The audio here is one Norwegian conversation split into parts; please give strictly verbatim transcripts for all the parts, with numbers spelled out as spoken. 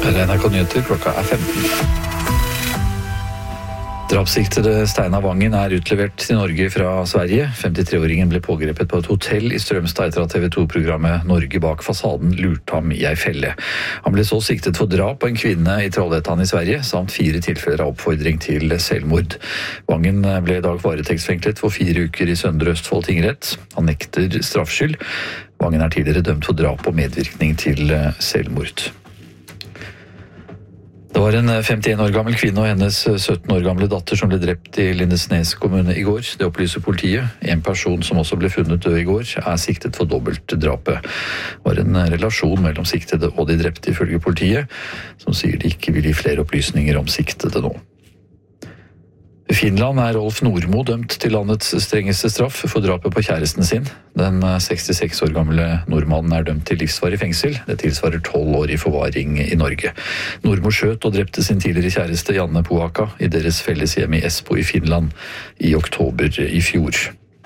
N R K Nyheter, klokka er femten. Drapssiktede Steinar Vangen er utlevert til Norge fra Sverige. femtitre-åringen ble pågrepet på et hotell i Strømstad etter at T V to-programmet Norge bak fasaden lurte ham i ei felle. Han ble så siktet for drap på en kvinne i Trollhättan i Sverige, samt fire tilfeller av oppfordring til selvmord. Vangen ble i dag varetektsfengslet for fire uker i Søndre Østfold tingrett. Han nekter straffskyld. Vangen er tidligere dømt for drap og medvirkning til selvmord. Det var en femtien år gammel kvinne og hennes sytten år gamle datter som ble drept i Lindesnes kommune i går. Det opplyser politiet. En person som også ble funnet død i går, er siktet for dobbeltdrapet. Det var en relasjon mellom siktede og de drepte ifølge politiet, som sier de ikke vil gi flere opplysninger om siktede nå. I Finland er Rolf Nordmo dømt til landets strengeste straff for drapet på kjæresten sin. Den sekstiseks år gamle nordmannen er dømt til livsvarig fengsel. Det tilsvarer tolv år i forvaring i Norge. Nordmo skjøt og drepte sin tidligere kjæreste Janne Poaka i deres felles hjem i Espoo i Finland i oktober i fjor.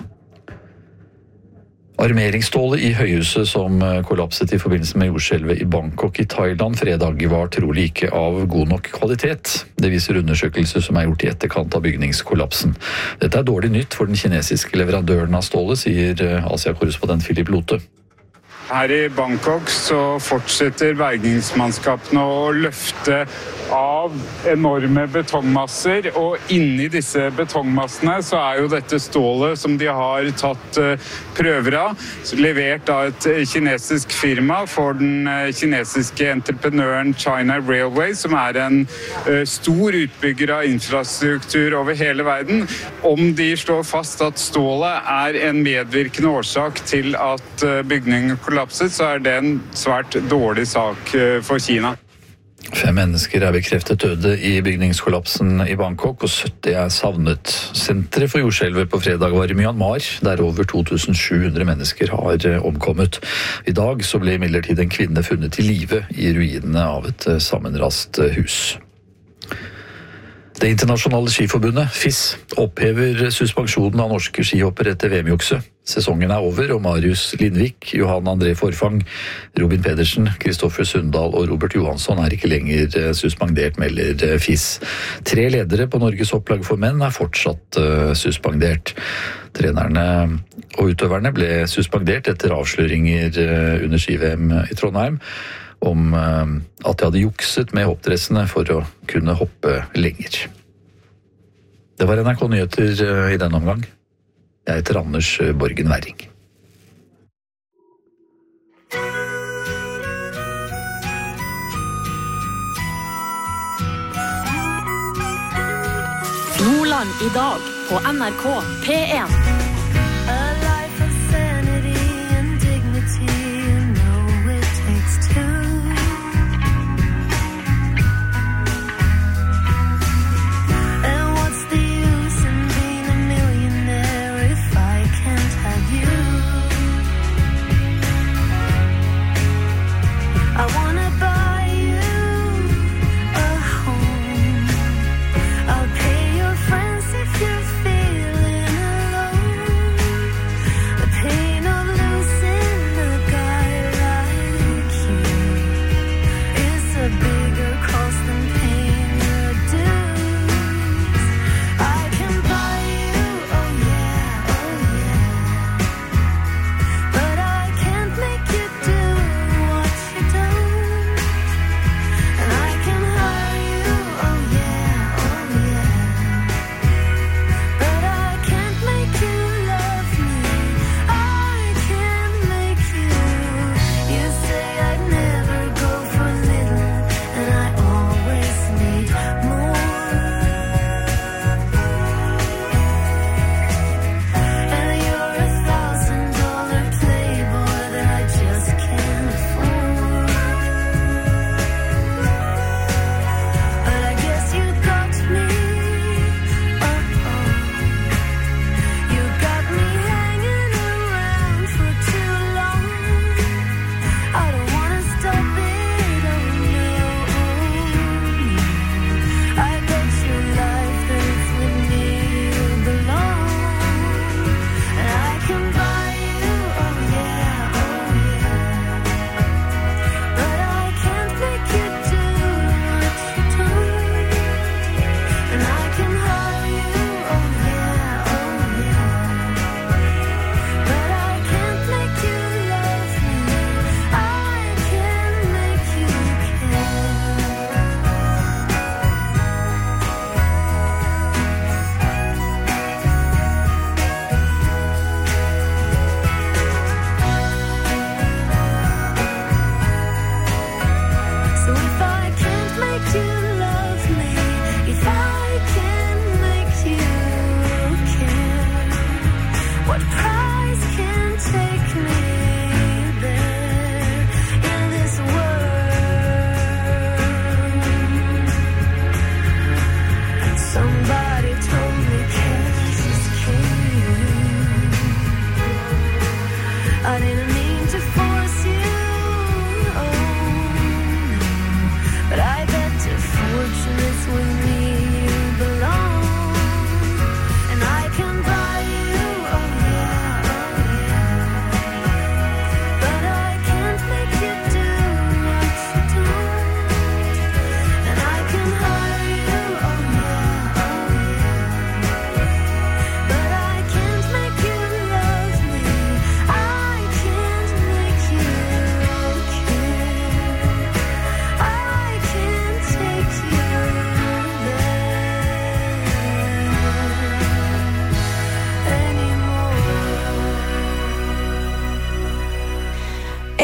Armeringsstålet i høyhuset som kollapset i forbindelse med jordskjelvet i Bangkok i Thailand fredag var trolig ikke av god nok kvalitet. Det viser undersøkelser som er gjort i etterkant av bygningskollapsen. Dette er dårlig nytt for den kinesiske leverandøren av stålet, sier Asia-korrespondent Philip Lote. Her i Bangkok så fortsetter bergingsmannskapene å løfte av enorme betongmasser, og inni disse betongmassene så er jo dette stålet som de har tatt prøver av, levert av et kinesisk firma for den kinesiske entreprenøren China Railway, som er en stor utbygger av infrastruktur over hele verden. Om de slår fast at stålet er en medvirkende årsak til at bygningen kollapset, så er det en svært dårlig sak for Kina. Fem mennesker er bekreftet døde i bygningskollapsen i Bangkok, og sytti er savnet. Senteret for jordskjelvet på fredag var i Myanmar, der over to tusen sju hundre mennesker har omkommet. I dag så ble imidlertid en kvinne funnet til live i ruinene av et sammenrast hus. Det internasjonale skiforbundet, F I S, opphever suspensjonen av norske skihoppere etter V M-jukset. Sesongen er over, og Marius Lindvik, Johan André Forfang, Robin Pedersen, Kristoffer Sundal og Robert Johansson er ikke lenger suspendert, melder F I S. Tre ledere på Norges hopplag for menn er fortsatt suspendert. Trenerne og utøverne ble suspendert etter avsløringer under ski-V M i Trondheim om at de hadde jukset med hoppdressene for å kunne hoppe lenger. Det var N R K Nyheter i denne omgang. Jeg heter Anders Borgen Werring. Nordland i dag på N R K P en. I'll pay your friends if you're feeling alone.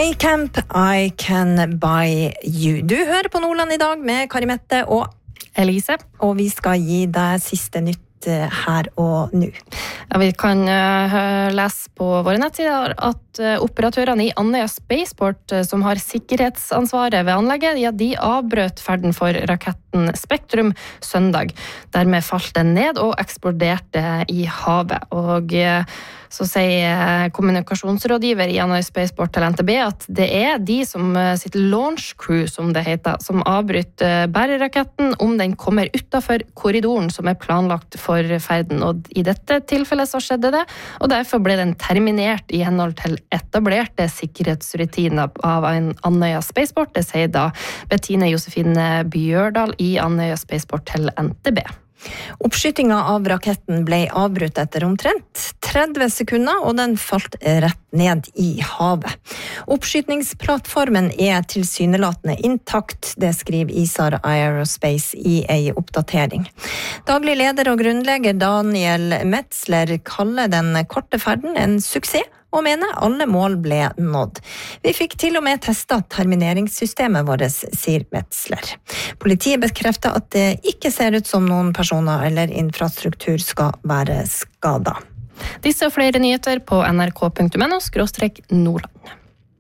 A-Camp, I Can Buy You. Du hører på Nordland i dag med Karimette og Elise. Og vi skal gi deg siste nytt her og nå. Ja, vi kan uh, lese på våre nettsider at uh, operatørene i Andøya Spaceport, uh, som har sikkerhetsansvaret ved anlegget, ja, de avbrøt ferden for raketten Spektrum søndag. Dermed falt den ned og eksploderte i havet. Og uh, så sier kommunikasjonsrådgiver i Andøya Spaceport til N T B at det er de som uh, sitt launch crew, som det heter, som avbryter uh, bæreraketten om den kommer utenfor korridoren som er planlagt for ferden, og i dette tilfellet så skjedde det, og derfor ble den terminert i henhold til etablerte sikkerhetsrutiner av en Andøya Spaceport. Det sier da Bettine Josefine Bjørdal i Andøya Spaceport til N T B. Oppskytinga av raketten ble avbrutt etter omtrent tretti sekunder, og den falt rett ned i havet. Oppskytningsplattformen er tilsynelatende intakt, det skriver ISAR Aerospace i en oppdatering. Daglig leder og grunnlegger Daniel Metzler kaller den korte ferden en suksess, og mener alle mål ble nådd. Vi fikk til og med testet termineringssystemet vårt, sier Metzler. Politiet bekrefter at det ikke ser ut som noen personer eller infrastruktur skal være skadet. Disse og flere nyheter på nrk.no skråstrek Nordland.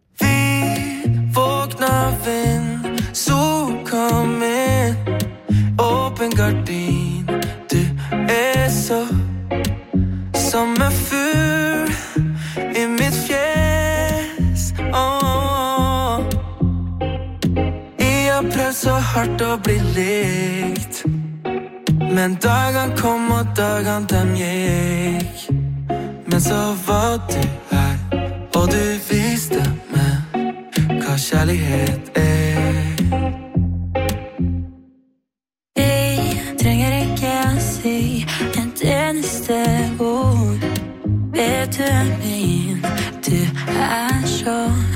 Vi våkner vind, sol kom inn, åpen gardin, du er så som en fugl i mitt fjes. Oh. Jeg har prøvd så hardt å bli likt, men dagene kom og dagene dem gikk. Men så var du her, og du viste meg hva kjærlighet er. Jeg trenger ikke å si et eneste ord. Vet du er min, du er så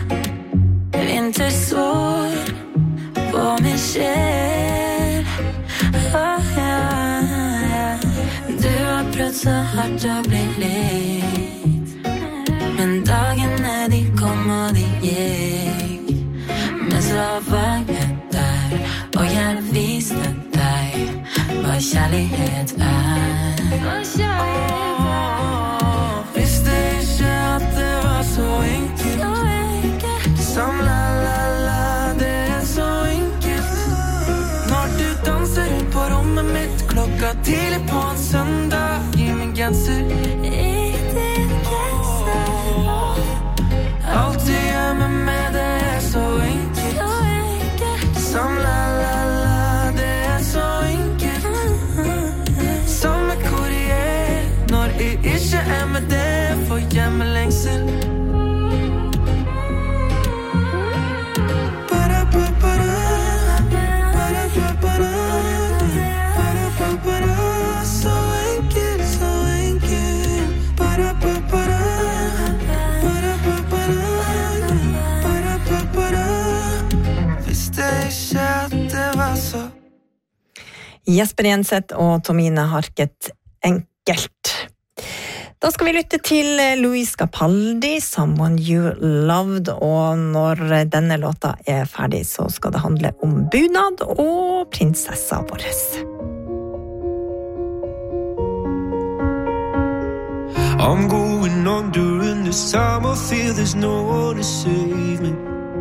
vintersår på min sjel. Oh, ja. Du har prøvd så hardt å bli likt, men dagene de kom og de gikk. Men så var jeg der, og jeg viste deg hva kjærlighet er. Hva kjærlighet er. Visste ikke at det var så enkelt, som la la la, det er så enkelt. Når du danser rundt på rommet mitt klokka tidlig på en søndag, gi meg genser i din genser. Alt du gjør med meg, det er så enkelt, som la la la, det er så enkelt. Samme hvor jeg er, når jeg ikke er med det, for hjemmelengsel. Jesper Jenseth og Tomine Harket, enkelt. Da skal vi lytte til Louis Capaldi, Someone You Loved, og når denne låta er ferdig, så skal det handle om bunad og prinsessa vår. I'm going on during this time, I feel there's no one to save me.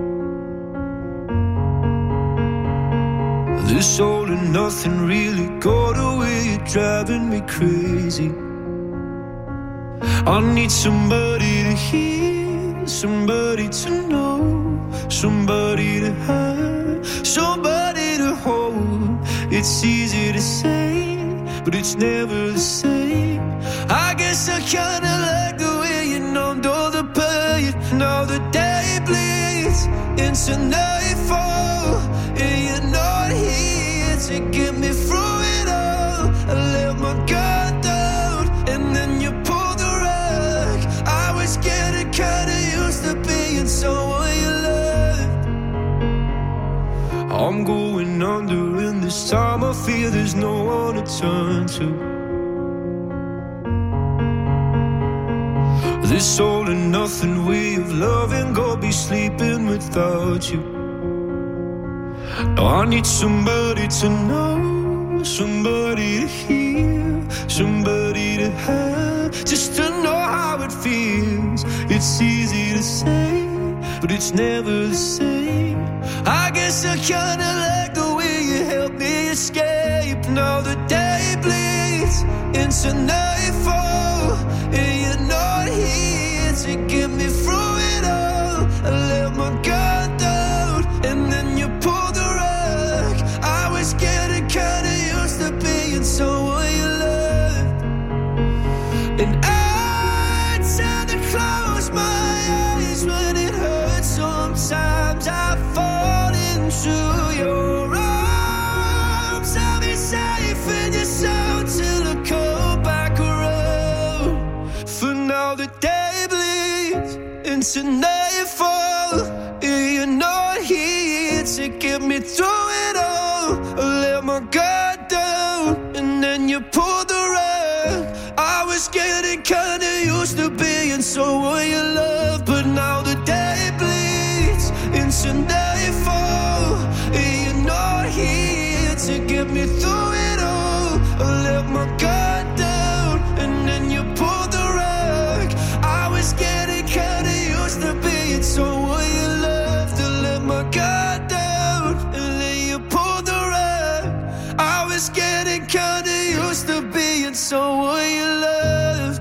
This all and nothing really got away, you're driving me crazy. I need somebody to hear, somebody to know, somebody to have, somebody to hold. It's easy to say, but it's never the same. I guess I kinda like the way you numbed all the pain. Now the day bleeds into nightfall, and you're not here to get me through it all. I let my guard down, and then you pulled the rug. I was getting kinda used to being someone you loved. I'm going under, and this time I feel there's no one to turn to. This all and nothing way of loving, go be sleeping without you. Now I need somebody to know, somebody to hear, somebody to have, just to know how it feels. It's easy to say, but it's never the same. I guess I kinda like the way you help me escape. Now the day bleeds into nightfall, and you're not here to get me through it all. I let my guard down, and then you pull the rug. I was getting kinda used to being someone you loved, and I tend to close my eyes when it hurts. Sometimes I fall into your arms. I'll be safe in your soul till I come back around. For now the day bleeds into nightfall, and you're not here to get me through it all. I let my guard down, and then you pulled the rug. I was getting kinda used to being someone you love, but now the day bleeds into nightfall, and you're not here to get me through it all. I let my guard down, and then you pulled the rug. I was getting kinda used to being someone you loved. To let my guard down, and then you pulled the rug. I was getting kinda used to being someone you loved.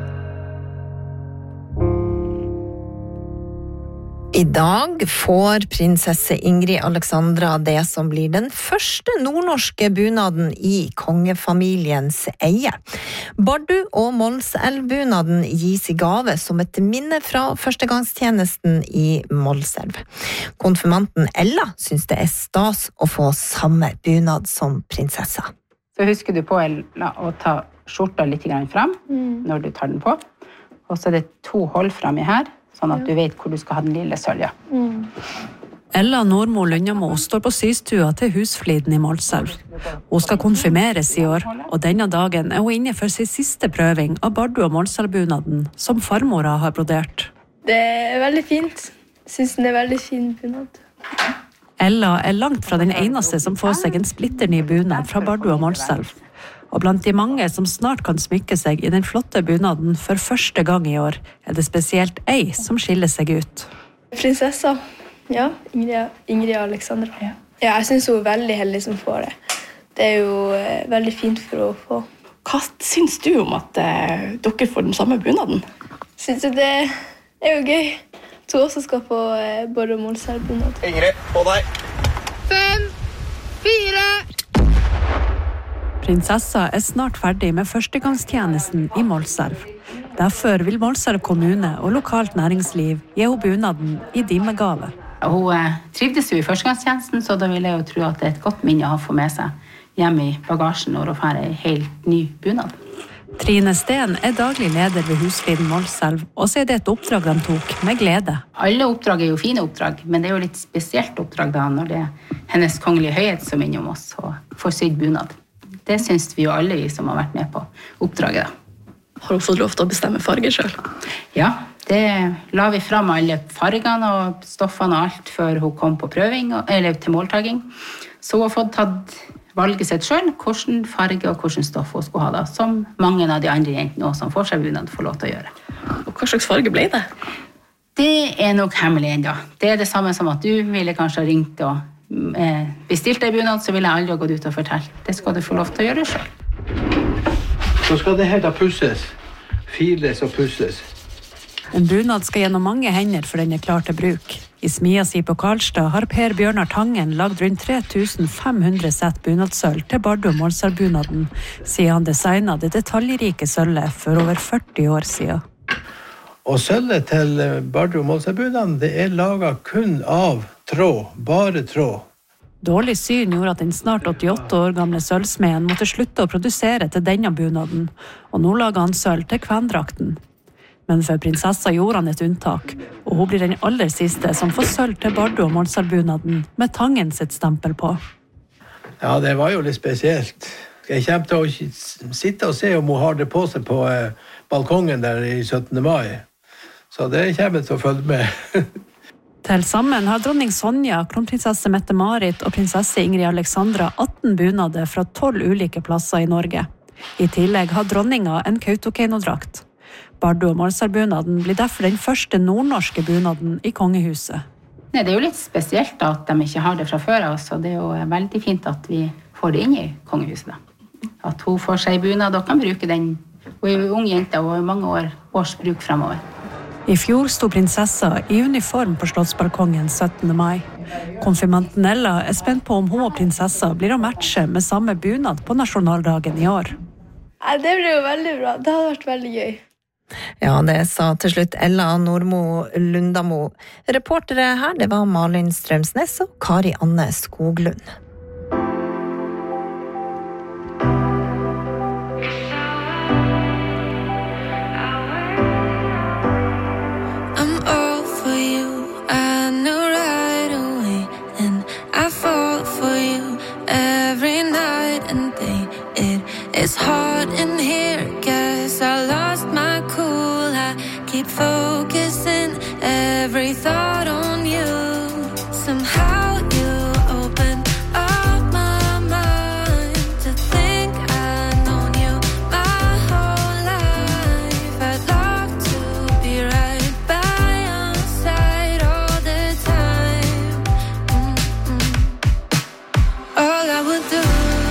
I dag får prinsesse Ingrid Alexandra det som blir den første nordnorske bunaden i kongefamiliens eie. Bardu- og Målselv-bunaden gis i gave som et minne fra førstegangstjenesten i Målselv. Konfirmanten Ella synes det er stas å få samme bunad som prinsessa. Så husker du på Ella å ta skjorta litt grann fram når du tar den på. Og så er det to hold frem i her, sånn at du vet hvor du skal ha den lille sølja. Mm. Ella Nordmo Lundamo står på systua til Husfliden i Målselv. Hun skal konfirmeres i år, og denne dagen er hun inne for sin siste prøving av Bardu- og Målselv-bunaden, som farmora har brodert. Det er veldig fint. Jeg synes den er veldig fin bunad. Ella er langt fra den eneste som får seg en splitter ny bunad fra Bardu- og Målselv. Og blant de mange som snart kan smykke seg i den flotte bunaden for første gang i år, er det spesielt ei som skiller seg ut. Prinsessa, ja, Ingrid, Ingrid Alexandra. Ja. Ja, jeg synes hun er veldig heldig som får det. Det er jo eh, veldig fint for å få. Hva syns du om at eh, dere får den samme bunaden? Synes du det er jo gøy? Jeg tror også skal få eh, Bardu- og Målselv-bunad. Ingrid, på deg. Fem, fire... Prinsessa er snart ferdig med førstegangstjenesten i Målselv. Derfor vil Målselv kommune og lokalt næringsliv gi henne bunaden i dimegave. Hun trivdes jo i førstegangstjenesten, så da vil jeg jo tro at det er et godt minne å få med seg hjem i bagasjen når hun får en helt ny bunad. Trine Steen er daglig leder ved Husfliden Målselv, og så er det et oppdrag de tok med glede. Alle oppdrag er jo fine oppdrag, men det er jo litt spesielt oppdrag da når det er hennes kongelige høyhet som er innom oss og får sydd bunad. Det synes vi jo alle vi som har vært med på oppdraget da. Har hun fått lov til å bestemme farger selv? Ja, det la vi frem alle fargene og stoffene og alt før hun kom på prøving, eller til måltaging. Så hun har fått tatt valget sitt selv, hvilken farge og hvilken stoff hun skulle ha da, som mange av de andre jentene også som får seg bunad får lov til å gjøre. Og hva slags farge ble det? Det er nok hemmelig enda. Det er det samme som at du ville kanskje ha ringt og eh, bestilt deg bunad, så ville jeg aldri ha gått ut og fortalt. Det skal du få lov til å gjøre selv. Så skal det her da pusses, files og pusses. En bunad skal gjennom mange hender for den er klar til bruk. I smia si på Karlstad har Per Bjørnar Tangen lagd rundt tre tusen fem hundre sett bunadsøl til Bardu- og Målselv-bunaden, siden han designet det detaljrike sølvet for over førti år siden. Og sølvet til Bardu- og Målselv-bunaden, det er laget kun av tråd, bare tråd. Dårlig syn gjorde at den snart åttiåtte år gamle sølvsmeden måtte slutte å produsere til denne bunaden, og nå lager han sølv til kvendrakten. Men for prinsessa gjorde han et unntak, og hun blir den aller siste som får sølv til Bardu- og Målselv-bunaden med Tangen sitt stempel på. Ja, det var jo litt spesielt. Jeg kommer til å sitte og se om hun har det på seg på balkongen der i syttende mai. Så det kommer til å følge med. Til sammen har dronning Sonja, kronprinsesse Mette-Marit og prinsesse Ingrid Alexandra atten bunader fra tolv ulike plasser i Norge. I tillegg har dronninga en Kautokeino-drakt. Bardu- og Målsarbunaden blir derfor den første nordnorske bunaden i kongehuset. Nei, det er jo litt spesielt da, at de ikke har det fra før av, så det er jo veldig fint at vi får det inn i kongehuset. Da. At hun får seg bunad og kan bruke den. Hun er jo ung jente og har mange år, års bruk fremover. I fjor sto prinsessa i uniform på Slottsbalkongen syttende mai. Konfirmanten Ella er spent på om hun og prinsessa blir å matche med samme bunad på nasjonaldagen i år. Nei, det blir jo veldig bra. Det hadde vært veldig gøy. Ja, det sa til slutt Ella Nordmo Lundamo. Reportere her, det var Malin Strømsnes og Kari Anne Skoglund. It's hard in here, guess I lost my cool. I keep focusing every thought on you. Somehow you open up my mind to think I've known you my whole life. I'd love to be right by your side all the time. Mm-mm. All I would do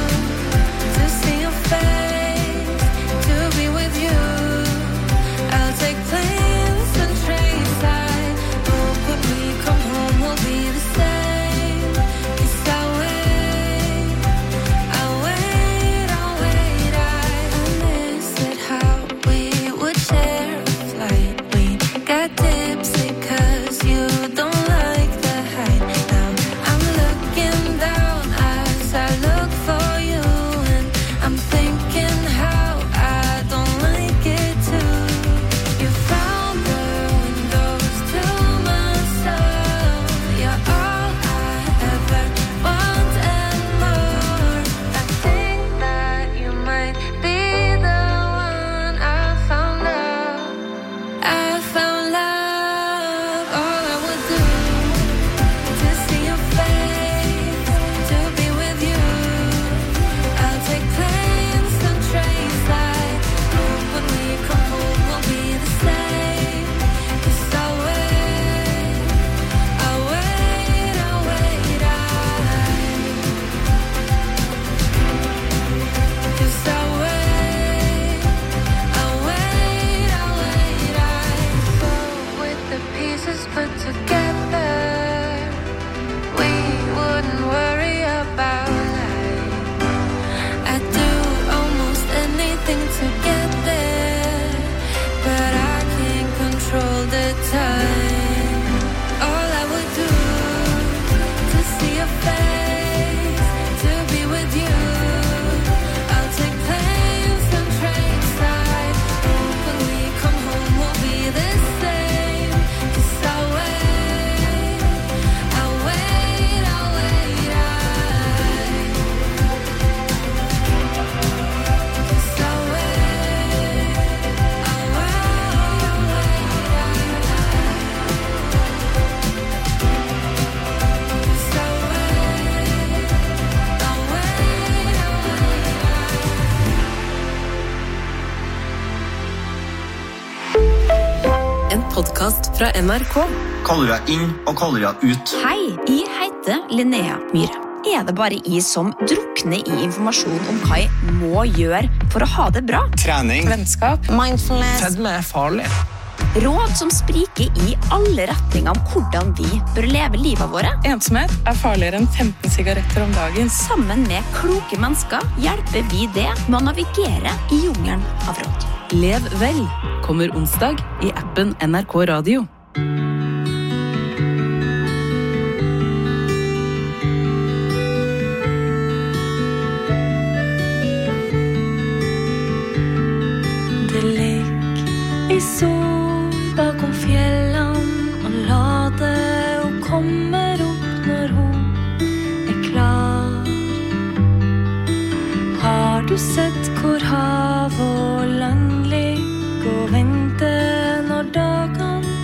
podcast fra N R K. Kalorier inn og kalorier ut. Hei, jeg heter Linnea Myhre. Er det bare jeg som drukner i informasjon om hva jeg må gjøre for å ha det bra? Trening. Vennskap. Mindfulness. Fedme er farlig. Råd som spriker i alle retninger om hvordan vi bør leve livet våre. Ensomhet er farligere enn femten sigaretter om dagen. Sammen med kloke mennesker hjelper vi det med å navigere i jungelen av råd. Lev vel kommer onsdag i appen N R K Radio. Det ligger i sol bakom fjellene og lader og kommer opp når hun er klar. Har du sett hvor hav og land ligger og venter når dagene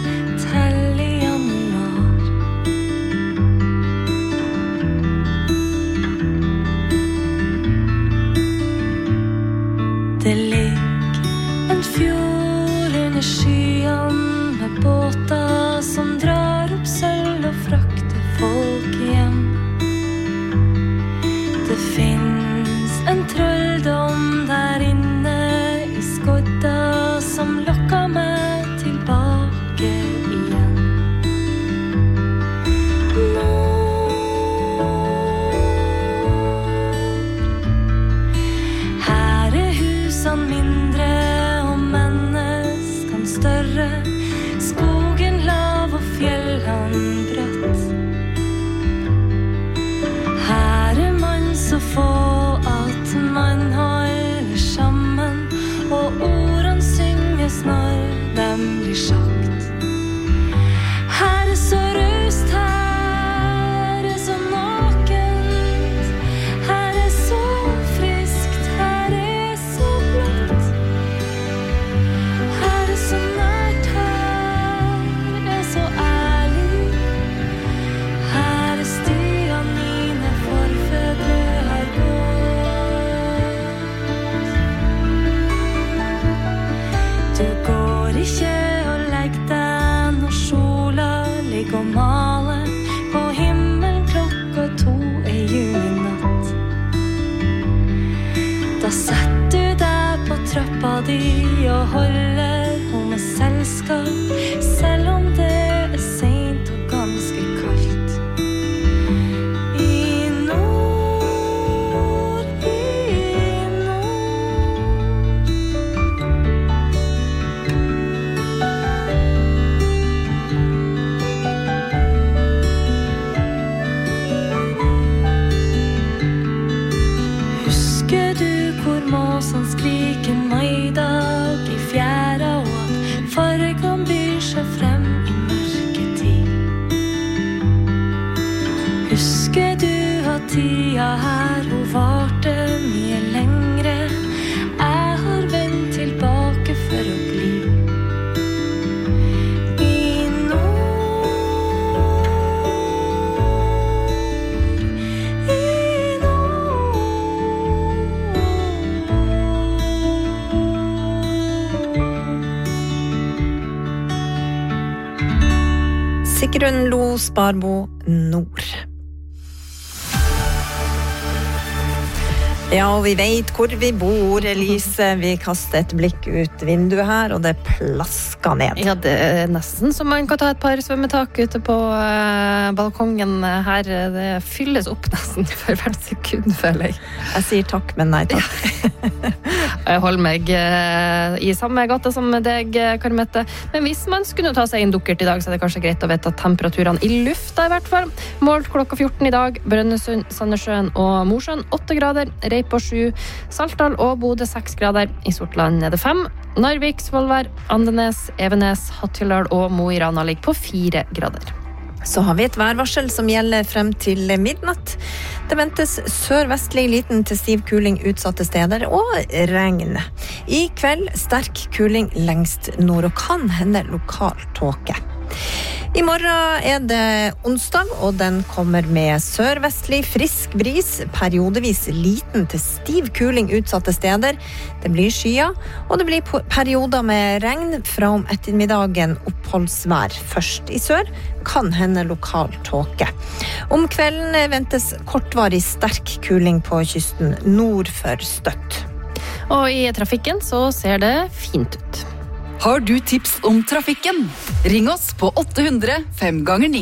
tida her, hun varte mye lengre. Jeg har vendt tilbake for å bli i nord, i Sigrun Lo Sparbo Nord. Ja, og vi vet hvor vi bor, Elise. Vi kaster et blikk ut vinduet her, og det plasker ned. Ja, det er nesten som man kan ta et par svømmetak ute på uh, balkongen her. Det fylles opp nesten for hvert sekund, føler jeg. Jeg sier takk, men nei takk. Jeg holder meg uh, i samme gata som deg, Karmette. Men hvis man skulle ta seg inn dukkert i dag, så er det kanskje greit å vite at temperaturene i lufta i hvert fall. Målt klokka fjorten i dag, Brønnøysund, Sandnessjøen og Mosjøen åtte grader, på sju, Saltdal og Bodø seks grader, i Sortland er det fem, Narvik, Svolvær, Andenes, Evenes, Hattfjelldal og Mo i Rana ligger på fire grader. Så har vi et værvarsel som gjelder frem til midnatt. Det ventes sørvestlig liten til stiv kuling utsatte steder og regn. I kveld sterk kuling lengst nord og kan hende lokal tåke. I morgen er det onsdag, og den kommer med sørvestlig frisk bris, periodevis liten til stiv kuling utsatte steder. Det blir skya, og det blir perioder med regn fra om ettermiddagen oppholdsvær. Først i sør kan hende lokal tåke. Om kvelden ventes kortvarig sterk kuling på kysten nord for Støtt. Og i trafikken så ser det fint ut. Har du tips om trafikken? Ring oss på åtte hundre fem ganger ni.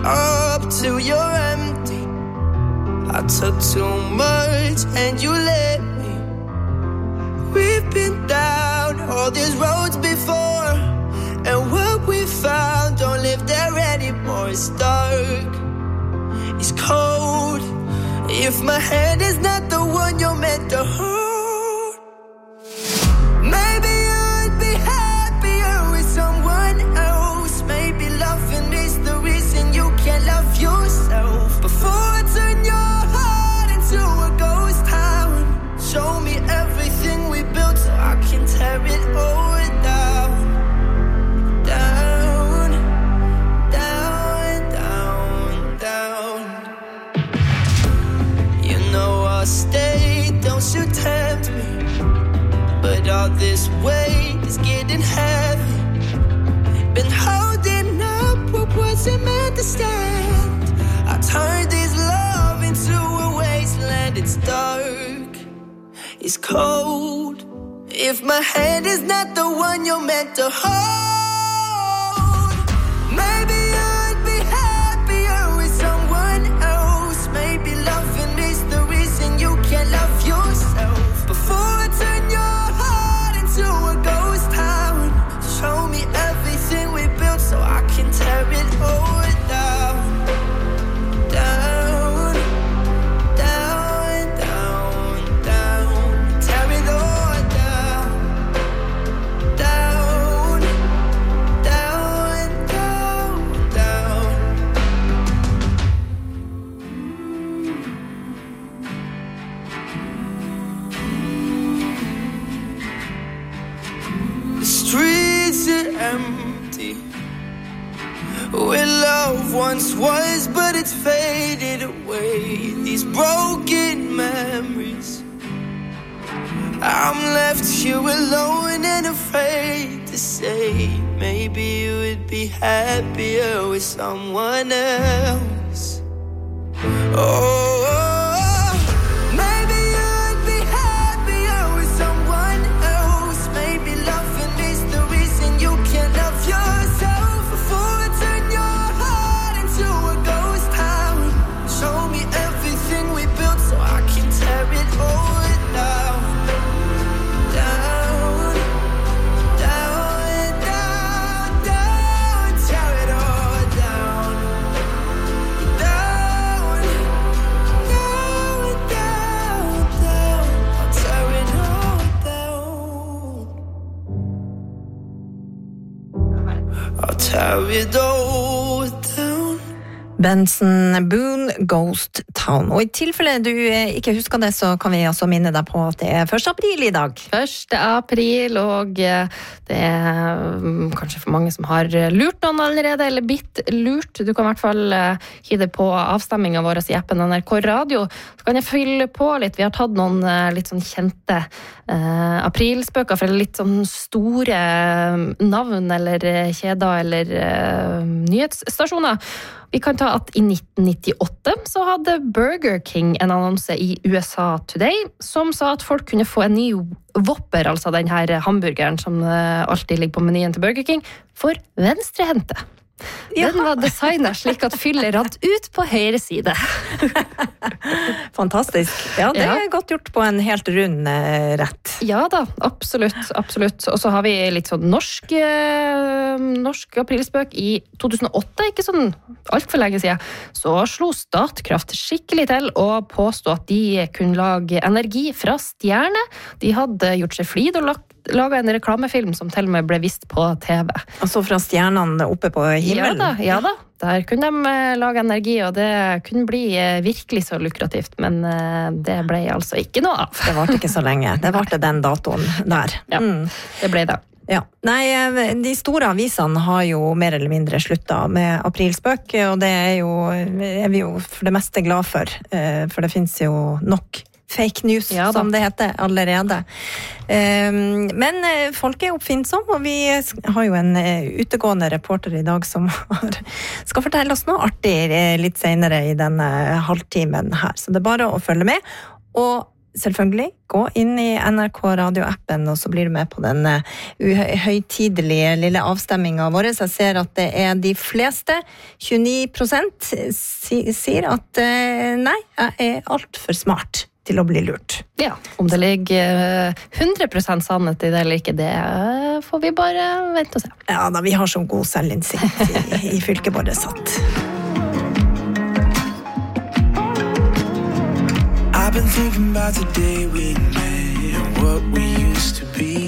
up till you're empty. I took too much and you let me. We've been down all these roads before, and what we found don't live there anymore. It's dark, it's cold. If my hand is not the one you're meant to hold, maybe I'd be happier with someone else. Maybe loving is the reason you can't love yourself. Before I turn your heart into a ghost town, show me everything we built so I can tear it all down. Down, down, down, down. You know I'll stay, don't you tempt me. But all this weight is getting heavy. Been holding up what wasn't meant to stand. I turned this love into a wasteland. It's dark, it's cold. If my hand is not the one you're meant to hold, maybe I'd be happier with someone else. Maybe loving is the reason you can't love yourself. Before I turn your heart into a ghost town, show me everything we built so I can tear it all down. Down, down, down, down. Tear it all down. Down, down, down, down. The streets are empty, where love once was, but it's faded away. These broken memories, I'm left here alone and afraid to say, maybe you would be happier with someone else. Oh, maybe you'd be happier with someone else. Maybe loving is the reason you can't love yourself. Before I turn your heart into a ghost town, show me everything we built so I can tear it all down. Down, down, down, down. Tear it all down. Down, down, down, down. I'll tear it all down. I'll tear it all down. Benson Boone, Ghost Town. Og i tilfelle du ikke husker det, så kan vi altså minne deg på at det er første april i dag. første april, og det er kanskje for mange som har lurt noen allerede, eller blitt lurt. Du kan i hvert fall hive det på avstemmingen vår i appen N R K Radio. Så kan jeg fylle på litt. Vi har tatt noen litt sånn kjente eh, aprilspøker for litt sånn store navn eller kjeder eller eh, nyhetsstasjoner. Vi kan ta at i nitten nittiåtte så hadde Burger King en annonse i U S A Today som sa at folk kunne få en ny Whopper, altså den her hamburgeren som alltid ligger på menyen til Burger King, for venstrehendte. Den var designet slik at fyller rant ut på høyre side. Fantastisk. Ja, det er godt gjort på en helt rund eh, rett. Ja da, absolutt, absolutt. Og så har vi litt sånn norsk, eh, norsk aprilspøk i to tusen og åtte, ikke sånn alt for lenge siden. Så slo Statkraft skikkelig til og påstod at de kunne lage energi fra stjerne. De hadde gjort seg flid og lagt laget en reklamefilm som til og med ble vist på T V. Altså fra stjernene oppe på himmelen? Ja da, ja da. Der kunne de lage energi, og det kunne bli virkelig så lukrativt, men det ble altså ikke noe av. Det varte ikke så lenge. Det varte den datoen der. Ja, mm. Det ble det. Ja. Nei, de store avisene har jo mer eller mindre sluttet med aprilspøk, og det er, jo, er vi jo for det meste glad for, for det finnes jo nok fake news, ja, som det heter allerede. Men folk er oppfinnsomme, og vi har jo en utegående reporter i dag som skal fortelle oss noe artig litt senere i denne halvtimen her. Så det er bare å følge med. Og selvfølgelig, gå inn i N R K radioappen, og så blir du med på den uhøytidelige lille avstemmingen vår. Jeg ser at det er de fleste, tjueni prosent, sier at nei, jeg er alt for smart til å bli lurt. Ja, om det ligger hundre prosent sannhet i det eller ikke, det får vi bare vente og se. Ja, da vi har så god selvinnsikt i, i fylket vårt satt. I've been thinking about the day we met and what we used to be.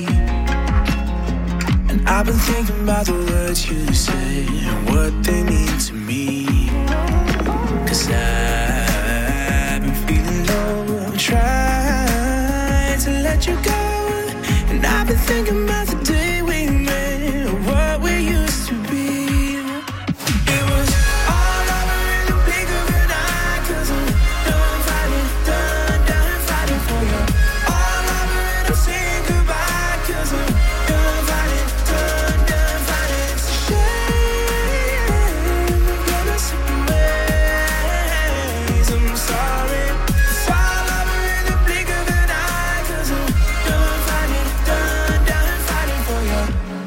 And I've been thinking about the words you said and what they mean to me. 'Cause I've been feeling low, trying to let you go. And I've been thinking about the day we met and what we used to be. It was all over in the blink of an eye, 'cause I'm done fighting, done, done fighting for you. All over and I'm saying goodbye, 'cause I'm done fighting, done, done fighting. It's a shame we're gonna slip ways. I'm sorry. It's all over in the blink of an eye, 'cause I'm done fighting, done, done fighting for you.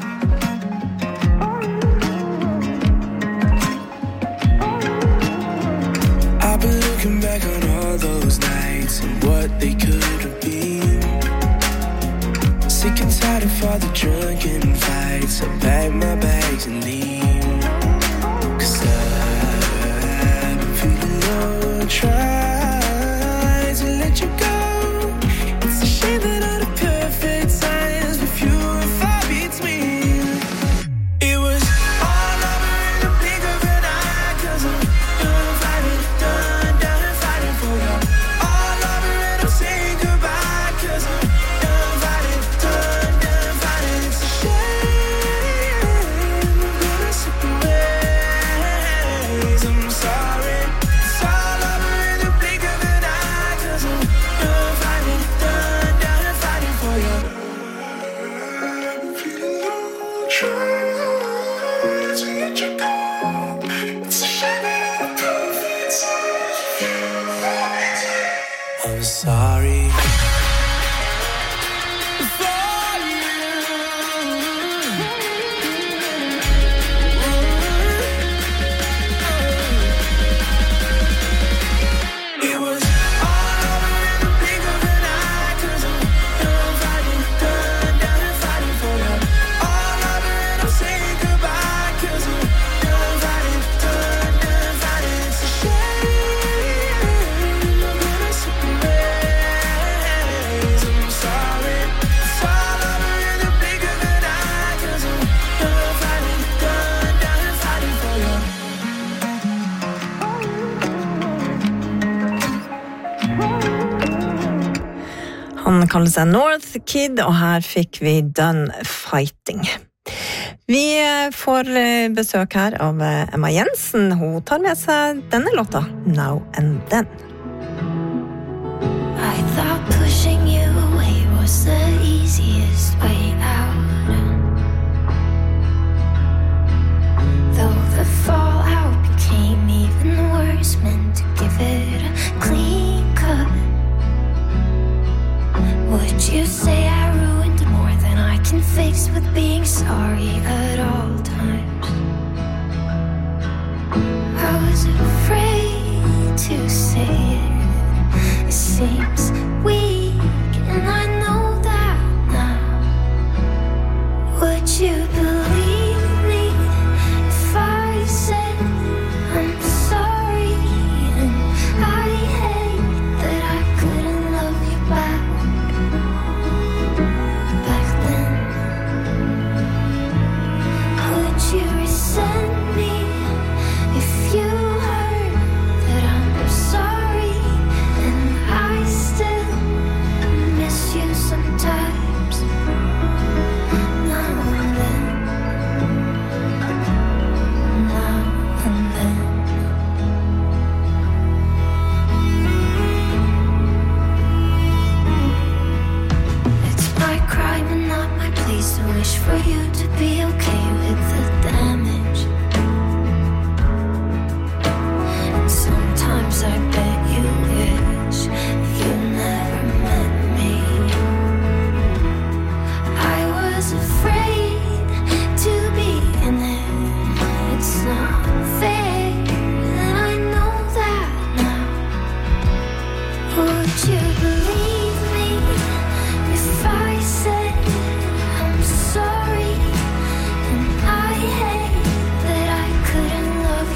I've been looking back on all those nights and what they could have been. Sick and tired of all the drunken fights. I pack my bags and leave. 'Cause I've been feeling low, trying to let you go. It's a shame that all the perfect times were few and far between. It was all over in the blink of an eye, 'cause I'm done fighting, done, done fighting for you. All over and I'm saying goodbye, 'cause I'm done fighting, done, done fighting. It's a shame we're gonna slip ways. I'm sorry. It's all over in the blink of an eye, 'cause I'm done fighting, done, done fighting for you. Trying to let you go. It's a shame that all the perfect times. I'm sorry. It was all over in the blink of an eye, 'cause I'm done fighting, done, done fighting for you. All over and I'm saying goodbye, 'cause I'm done fighting, done, done fighting. It's a shame I'm gonna slip ways. I'm sorry. It's all over in the blink of an eye, 'cause I'm done fighting, done, done fighting for you. Han kaller seg North Kid, og her fikk vi Done Fighting. Vi får besøk her av Emma Jensen. Hun tar med seg denne låta, Now and Then. I thought pushing you away was the easiest way out. Though the fallout became even worse, meant to give it a clean cut. Would you say I ruined more than I can fix with being sorry at all times? I was afraid to say it. It seems weak, and I know that now. Would you believe me if I said I'm sorry? And I hate that I couldn't love you back back then. Would you resent me if you heard that I'm sorry?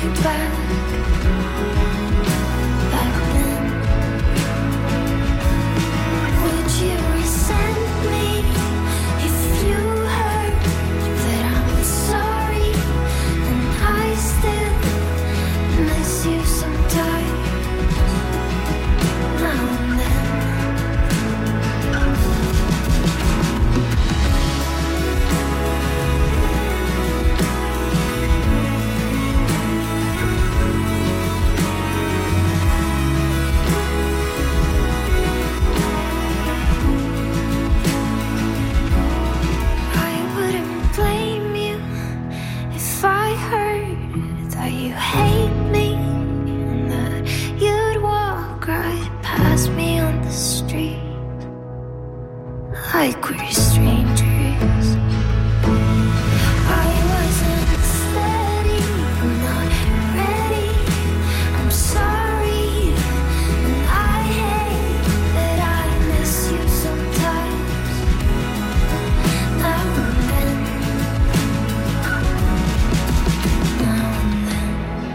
you back, back then. Would you resent me if you heard that I'm sorry and I still miss you sometimes? Now and then. Like we're strangers. I wasn't steady, I'm not ready. I'm sorry, and I hate that I miss you sometimes. Now and then. Now and then.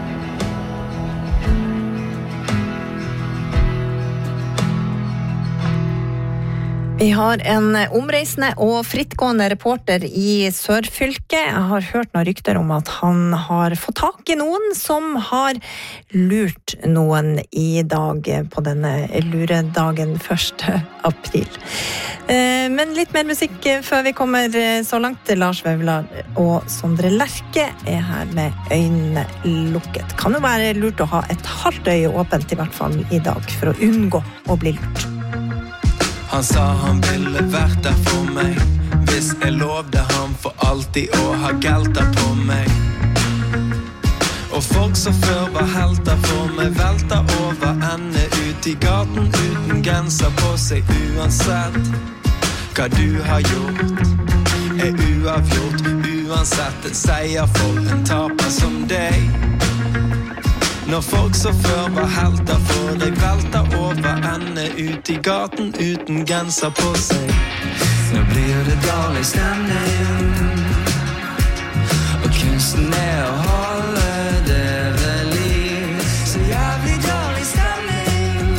Vi har en omreisende og frittgående reporter i Sørfylket. Jeg har hørt noen rykter om at han har fått tak i noen som har lurt noen i dag på denne luredagen første april. Men litt mer musikk før vi kommer så langt. Lars Vaular og Sondre Lerche er her med øynene lukket. Kan jo være lurt å ha et halvt øye åpent i hvert fall i dag for å unngå å bli lurt. Han sa han ville vært der for meg hvis jeg lovde han for alltid å ha gelter på meg. Og folk som før var helter for meg velter over ende ut i gaten uten genser på seg uansett hva du har gjort er uavgjort uansett en seier for en taper som deg. Når folk som før var helter for deg velter over ende ut i gaten uten genser på seg. Nå blir det dårlig stemning og kunsten er å holde det ved liv. Så jævlig dårlig stemning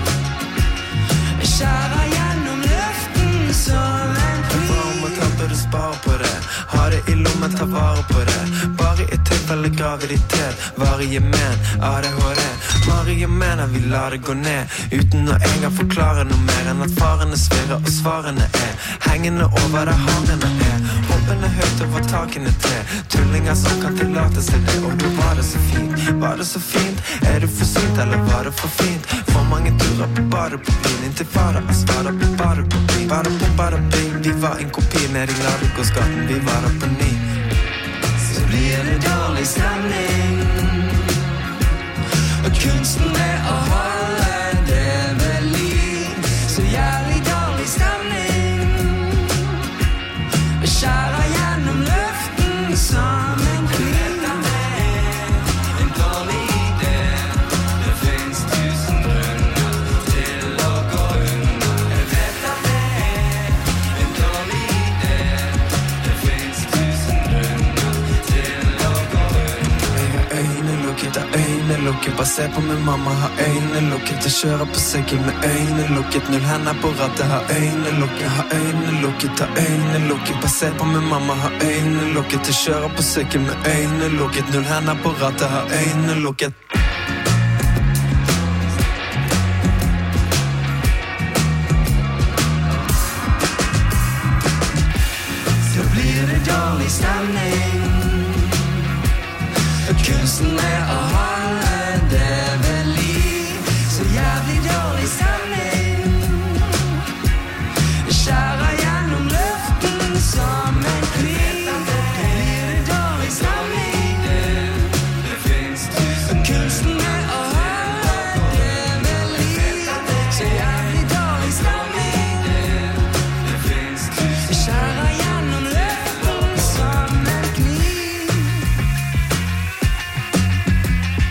skjærer gjennom luften som en kniv. Varm og tatt og du sparer på det. Ha det i lommen, ta vare på det. Bare i tilfelle graviditet, varige men, A D H D. Marie mener vi lar det gå ned uten å engang forklare noe mer enn at farene svirrer og svarene er hengende over der hangene er. Hoppene høyt over takene til tullinger som kan tillate seg det. Og du var det så fint, var det så fint. Er du for sint eller var det for fint? For mange turer på badet på bin inntil fader og svarer på badet på bin. Badet på badet bin, vi var en kopi ned i Ladegårdsgaten, vi var der på ny. Så blir det dårlig stemning og kunsten er å holde det ved liv. Så jævlig dårlig stemning skjærer gjennom luften som en kniv. En dårlig idé. Det finnes tusen grunner til å gå under. Jeg vet at det er en dårlig idé. Det finnes tusen grunner til å gå under. Jeg har øynene lukket av øynene lukket. Bare se på min mamma, har øynene lukket. Jeg kjører på sykkel med øynene lukket. Null hender på rattet, har øynene lukket. Har øynene lukket, har øynene lukket. Bare se på min mamma, har øynene lukket. Jeg kjører på sykkel med øynene lukket. Null hender på rattet, har øynene lukket. Så blir det dårlig stemning og kunsten er å holde det ved liv. Så jævlig dårlig stemning skjærer gjennom luften som en kniv. Blir det dårlig stemning det finnes tusen kunsten er å holde det ved liv. Så jævlig dårlig stemning det finnes tusen skjærer gjennom luften som en kniv.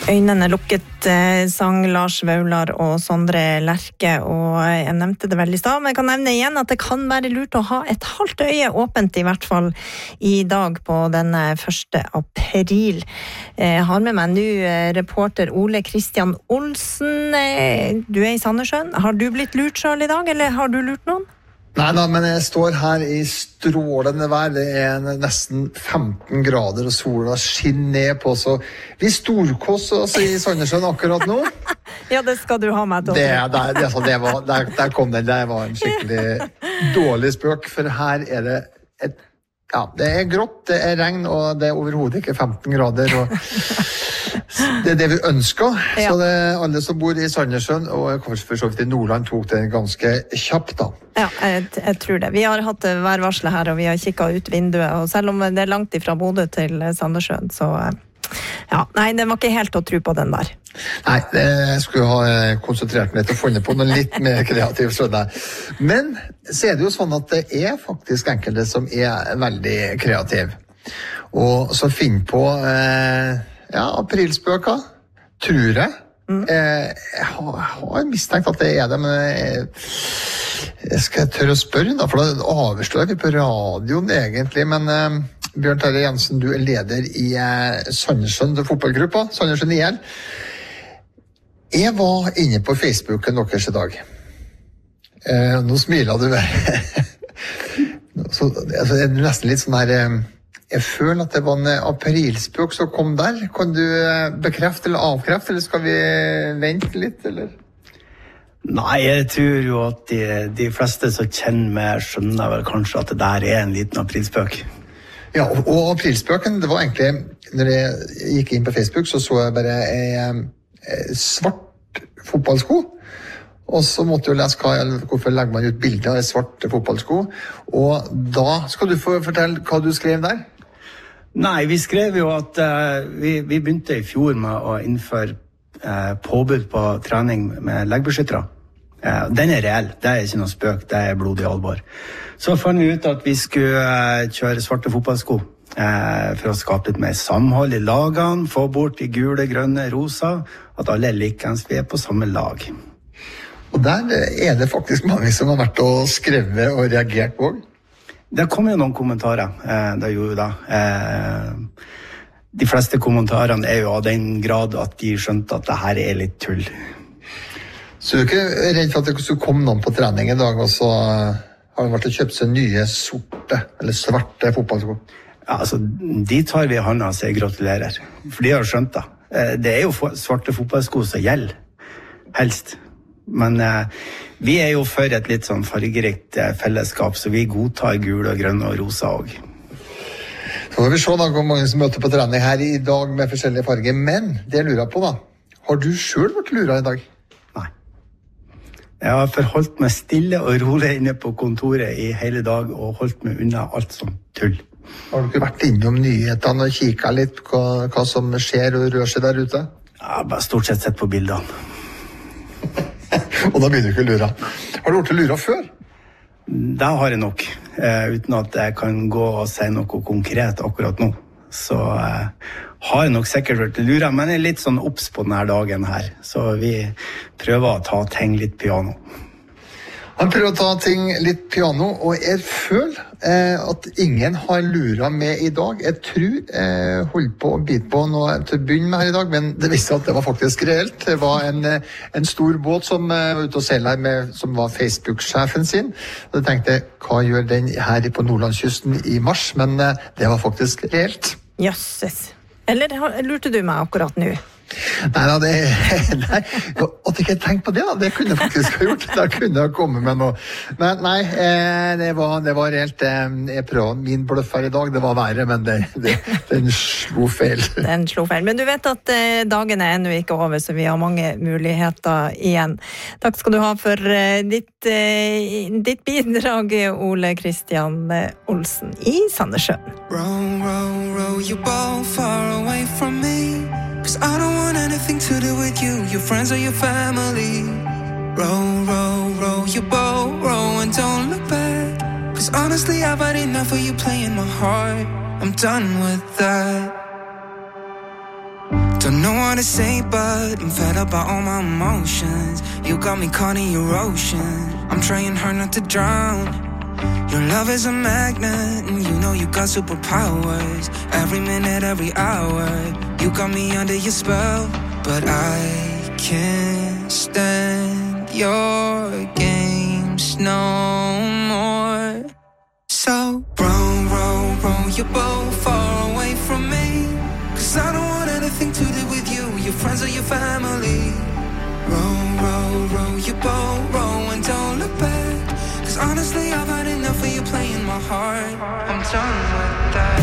Øynene lukket eh, sang Lars Vaular og Sondre Lerche, og jeg nevnte det veldig sted, men jeg kan nevne igjen at det kan være lurt å ha et halvt øye åpent, i hvert fall i dag på denne første april. Jeg har med meg nå reporter Ole Kristian Olsen. Du er i Sandnessjøen. Har du blitt lurt selv i dag, eller har du lurt noen? Nei da, men jeg står her i strålende vær. Det er nesten femten grader, og sola skinner ned på, så vi storkoser oss i Sandnessjøen akkurat nå. Ja, det skal du ha med til. Det, det, det, altså, det var, der, der kom den, det var en skikkelig dårlig spøk, for her er det et, ja, det er grått, det er regn, og det er overhodet ikke femten grader, og det er det vi ønsker. Ja. Så det er alle som bor i Sandnessjøen, og kanskje for så vidt i Nordland, tok det ganske kjapt da. Ja, jeg, jeg tror det. Vi har hatt værvarslet her, og vi har kikket ut vinduet, og selv om det er langt ifra Bodø til Sandnessjøen, så ja, nei, det var ikke helt å tro på den der. Nei, jeg skulle ha konsentrert meg til å funne på noe litt mer kreativt, skjønner jeg. Men så er det jo sånn at det er faktisk enkelte som er veldig kreativ, og så finner på eh, ja, aprilspøker, tror jeg. Mm. Eh, jeg, har, jeg har mistenkt at det er det, men jeg, jeg skal tørre å spørre da, for da avslører vi på radioen egentlig, men eh, Bjørn Terje Jensen, du er leder i eh, Sandnessjøen fotballgruppa, Sandnessjøen I L. Jeg var inne på Facebooken deres I dag. Eh, nå smiler du vel. Så, altså, det er nesten litt sånn her... Eh, Jeg føler at det var en aprilspøk som kom der. Kan du bekrefte eller avkrefte, eller skal vi vente litt, eller? Nei, jeg tror jo at de, de fleste som kjenner meg skjønner vel kanskje at det der er en liten aprilspøk. Ja, og, og aprilspøken, det var egentlig, når jeg gikk inn på Facebook, så så jeg bare en, en svart fotballsko, og så måtte jeg lese hva, hvorfor legger man ut bilder av en svart fotballsko, og da skal du få fortelle hva du skrev der. Nei, vi skrev jo at uh, vi, vi begynte I fjor med å innføre uh, påbud på trening med leggbeskyttere. Uh, den er reell, det er ikke noe spøk, det er blodig alvor. Så fant vi ut at vi skulle uh, kjøre svarte fotballsko uh, for å skape litt mer samhold I lagene, få bort de gule, grønne, rosa, at alle er likens, vi er på samme lag. Og der er det faktisk mange som har vært og skrevet og reagert på. Det kom jo noen kommentarer, eh, det gjorde jo da. Eh, de fleste kommentarene er jo av den grad at de skjønte at det her er litt tull. Så du er ikke redd for at det skulle komme noen på trening I dag, og så har de vært og kjøpt seg nye sorte, eller svarte fotballsko? Ja, altså, de tar vi I hånda og sier gratulerer, for de har skjønt det. Eh, det er jo svarte fotballsko som gjelder, helst. Men eh, vi er jo for et litt sånn fargerikt eh, fellesskap, så vi godtar gul og grønn og rosa også. Så får vi se da hvor mange som møter på trening her I dag med forskjellige farger, men det jeg lurer på da, har du selv vært luret I dag? Nei. Jeg har forholdt meg stille og rolig inne på kontoret I hele dag og holdt meg unna alt som tull. Har du ikke vært innom nyhetene og kikket litt på hva som skjer og rører seg der ute? Ja, bare stort sett sett på bildene. Og da begynner du ikke å lure. Har du vært å lure før? Det har jeg nok, eh, uten at jeg kan gå og si noe konkret akkurat nå. Så eh, har jeg nok sikkert vært å lure, men jeg er litt sånn opps på denne dagen her. Så vi prøver å ta ting litt piano. Han prøver å ta ting litt piano, og jeg føler eh, at ingen har luret med I dag. Jeg tror jeg eh, holdt på å bite på noe til å begynne med her I dag, men det visste at det var faktisk reelt. Det var en, en stor båt som eh, var ute og seilte her med, som var Facebook-sjefen sin. Og jeg tenkte, hva gjør den her på Nordlandskysten I mars? Men eh, det var faktisk reelt. Jøsses. Eller lurte du meg akkurat nå? Nei, da, det, nei, at jeg ikke tenkte på det da, det kunne jeg faktisk ha gjort, da kunne jeg komme med noe, men nei, eh, det, var, det var reelt, eh, jeg prøvde, min bløff her I dag, det var verre, men det, det, den slo feil. Den slo feil, men du vet at eh, dagen er ennå ikke over, så vi har mange muligheter igjen. Takk skal du ha for eh, ditt, eh, ditt bidrag, Ole Kristian Olsen I Sandnessjøen. Row, row, row your ball far away from me, 'cause I don't want anything to do with you, your friends or your family. Row, row, row your boat, row and don't look back, 'cause honestly I've had enough of you playing my heart, I'm done with that. Don't know know what to say, but I'm fed up by all my emotions. You got me caught in your ocean. I'm trying hard not to drown. Your love is a magnet, and you know you got superpowers. Every minute, every hour, you got me under your spell. But I can't stand your games no more. So row, row, row your boat far away from me, 'cause I don't want anything to do with you, your friends or your family. Row, row, row your boat, row and don't look back, 'cause honestly I've had enough of you playing my heart. I'm done with that.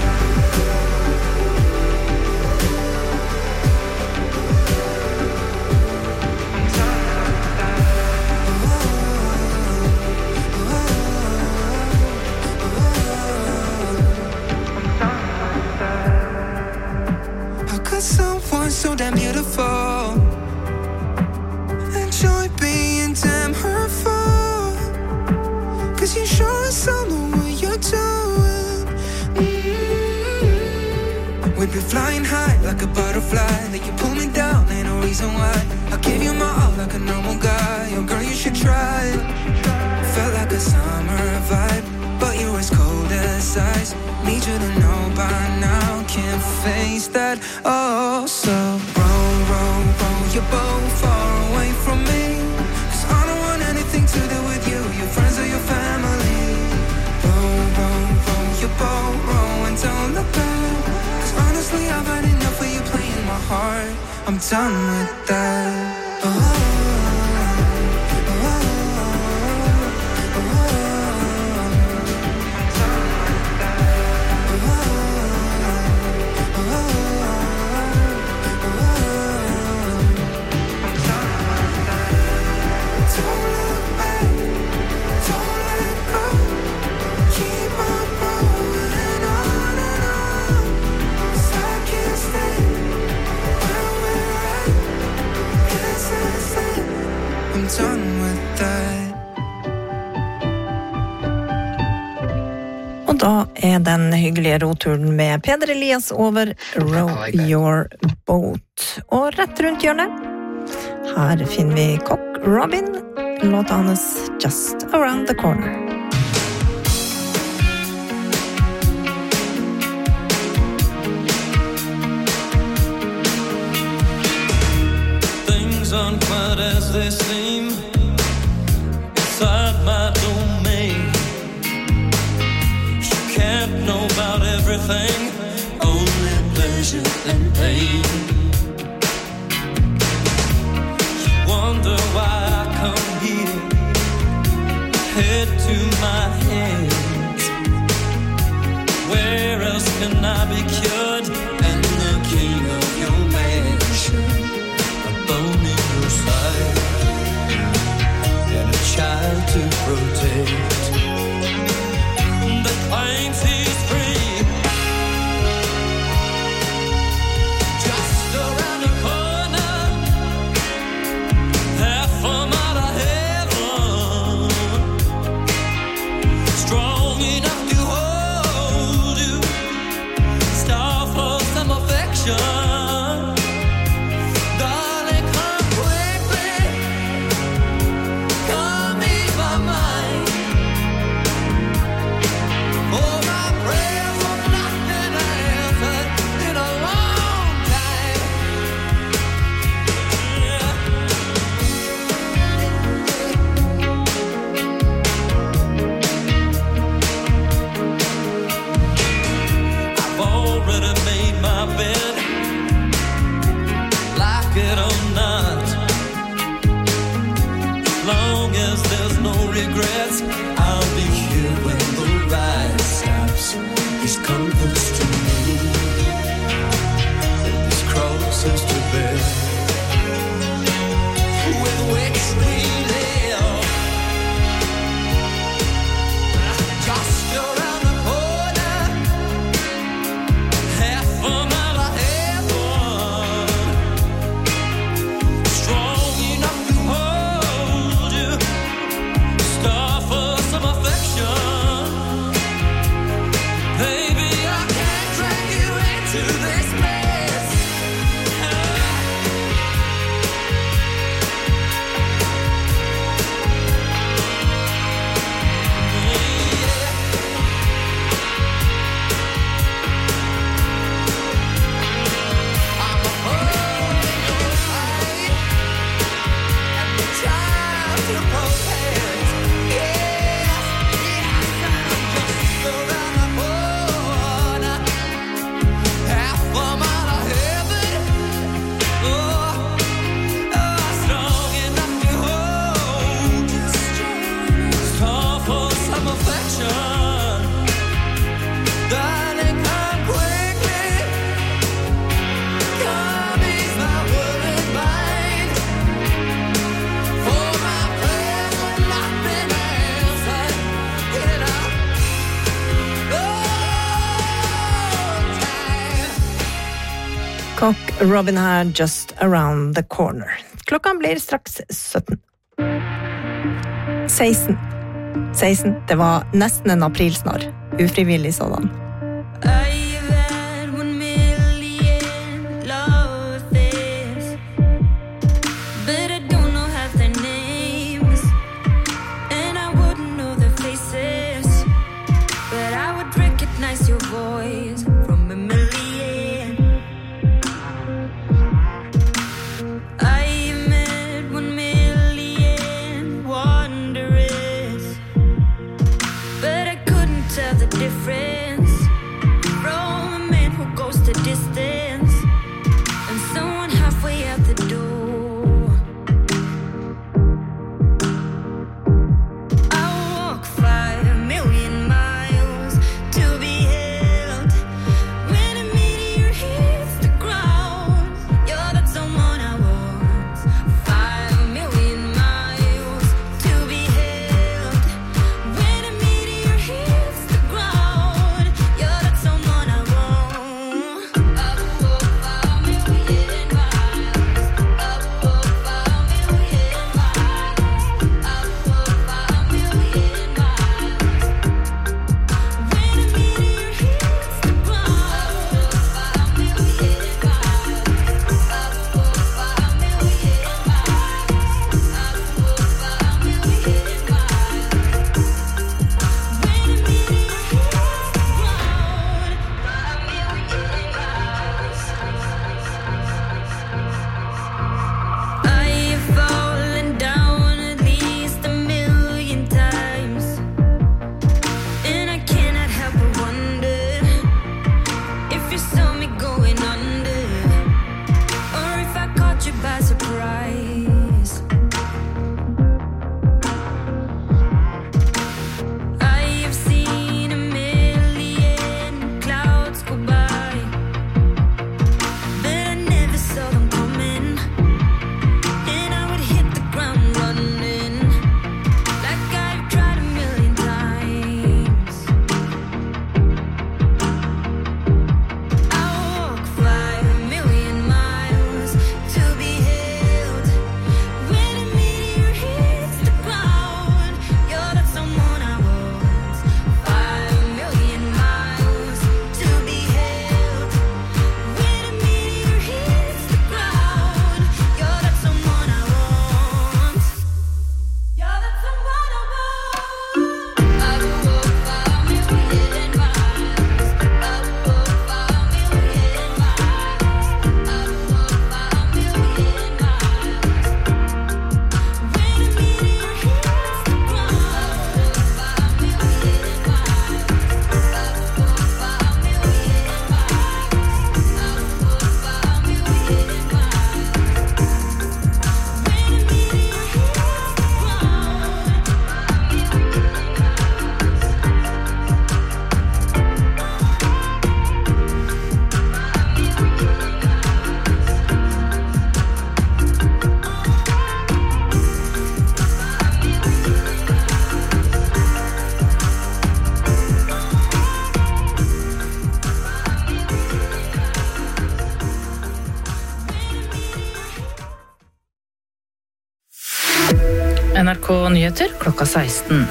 Someone so damn beautiful, enjoy being damn hurtful, 'cause you sure as hell know what you're doing. Mm-hmm. We'd be flying high like a butterfly, then you pull me down, ain't no reason why. I'll give you my all like a normal guy. Oh girl, you should try it. Felt like a summer vibe, but you're as cold as ice. Need you to know by now, can't face that. Oh, so row, row, row your boat far away from me, 'cause I don't want anything to do with you, your friends or your family. Row, row, row your boat, row and don't look back, 'cause honestly I've had enough of you playing my heart. I'm done with that. Oh. Og da er den hyggelige roturen med Peder Elias over Row Your Boat. Og rett rundt hjørnet, her finner vi Cock Robin, låta hans Just Around the Corner. Things aren't quite as they seem inside my domain. You can't know about everything, only pleasure and pain. You wonder why I come here, head to my hands. Where else can I be cured and the king of your mansion? A bone in your side and a child to protect that claims he's free. Just around the corner, half a mile of heaven, strong enough to hold you, star for some affection. Regrets, I'll be here when the ride stops. These comforts to me, these crosses to bear, with which we live. Just around the corner, half a mile of heaven, strong enough to hold you. Star for Cock Robin her, Just Around the Corner. Klokka blir straks sytten. seksten. seksten, det var nesten en aprilsnarr. Ufrivillig sådan. N R K Nyheter klokka seksten.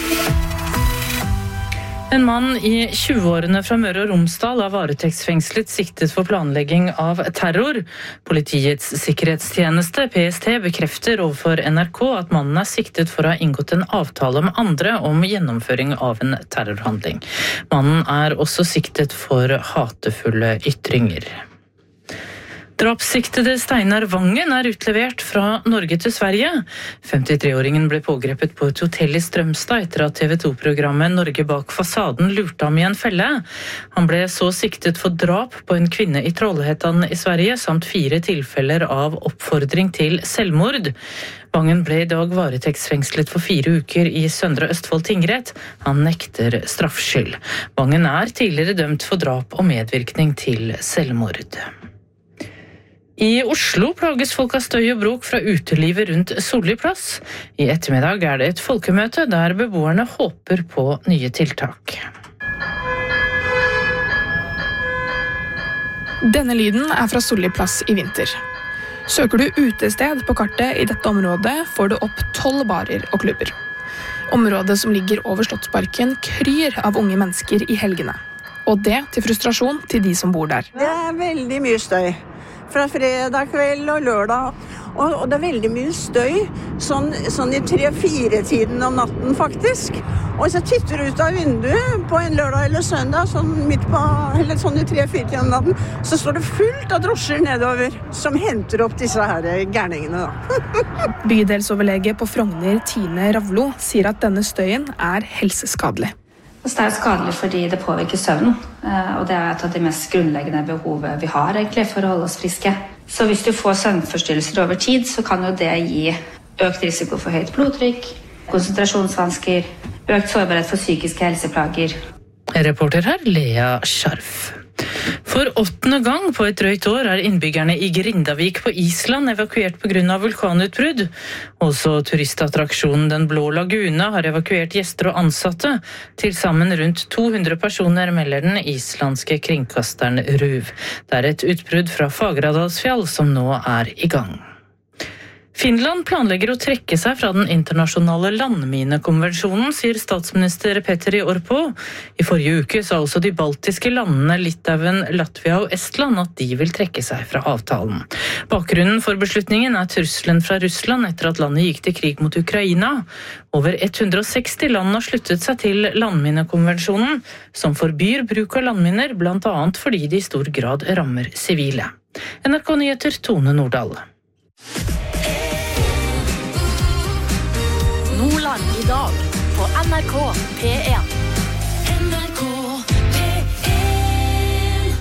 En mann i tjueårene fra Møre og Romsdal er varetektsfengslet siktet for planlegging av terror. Politiets sikkerhetstjeneste, P S T, bekrefter overfor N R K at mannen er siktet for å ha inngått en avtale med andre om gjennomføring av en terrorhandling. Mannen er også siktet for hatefulle ytringer. Drapssiktede Steinar Vangen er utlevert fra Norge til Sverige. femtitre-åringen ble pågrepet på et hotell i Strømstad etter at T V to-programmet Norge bak fasaden lurte ham i en felle. Han ble så siktet for drap på en kvinne i Trollhättan i Sverige, samt fire tilfeller av oppfordring til selvmord. Vangen ble i dag varetektsfengslet for fire uker i Søndre Østfold tingrett. Han nekter straffskyld. Vangen er tidligere dømt for drap og medvirkning til selvmord. I Oslo plages folk av støy og bråk fra utelivet rundt Solli plass. I ettermiddag er det et folkemøte der beboerne håper på nye tiltak. Denne lyden er fra Solli plass i vinter. Søker du utested på kartet i dette området, får du opp tolv barer og klubber. Området som ligger over Slottsparken kryr av unge mennesker i helgene. Og det til frustrasjon til de som bor der. Det er veldig mye støy. Fra fredag kveld og lørdag. Og, og det er veldig mye støy, sånn, sånn i tre-fire-tiden om natten faktisk. Og hvis jeg titter ut av vinduet på en lørdag eller søndag, sånn, midt på, eller sånn i tre-fire-tiden om natten, så står det fullt av drosjer nedover som henter opp disse her gærningene. Da. Bydelsoverlege på Frogner, Tine Ravlo, sier at denne støyen er helseskadelig. Det er skadelig fordi det påvirker søvnen, og det er et av de mest grunnleggende behovet vi har egentlig for å holde oss friske. Så hvis du får søvnforstyrrelser over tid, så kan jo det gi økt risiko for høyt blodtrykk, konsentrasjonsvansker, økt sårbarhet for psykiske helseplager. Reporter her, Lea Scharf. For åttende gang på et drøyt år er innbyggerne i Grindavik på Island evakuert på grunn av vulkanutbrudd. Også turistattraksjonen Den Blå Lagune har evakuert gjester og ansatte. Til sammen rundt to hundre personer, melder den islandske kringkasteren RÚV. Det er et utbrudd fra Fagradalsfjall som nå er i gang. Finland planlegger å trekke seg fra den internasjonale landminekonvensjonen, sier statsminister Petteri Orpo. I forrige uke sa også de baltiske landene Litauen, Latvia og Estland at de vil trekke seg fra avtalen. Bakgrunnen for beslutningen er trusselen fra Russland etter at landet gikk til krig mot Ukraina. Over hundre og seksti land har sluttet seg til landminekonvensjonen, som forbyr bruk av landminer, blant annet fordi de i stor grad rammer sivile. N R K Nyheter, Tone Nordahl. Nordland i dag på N R K P en. N R K P en.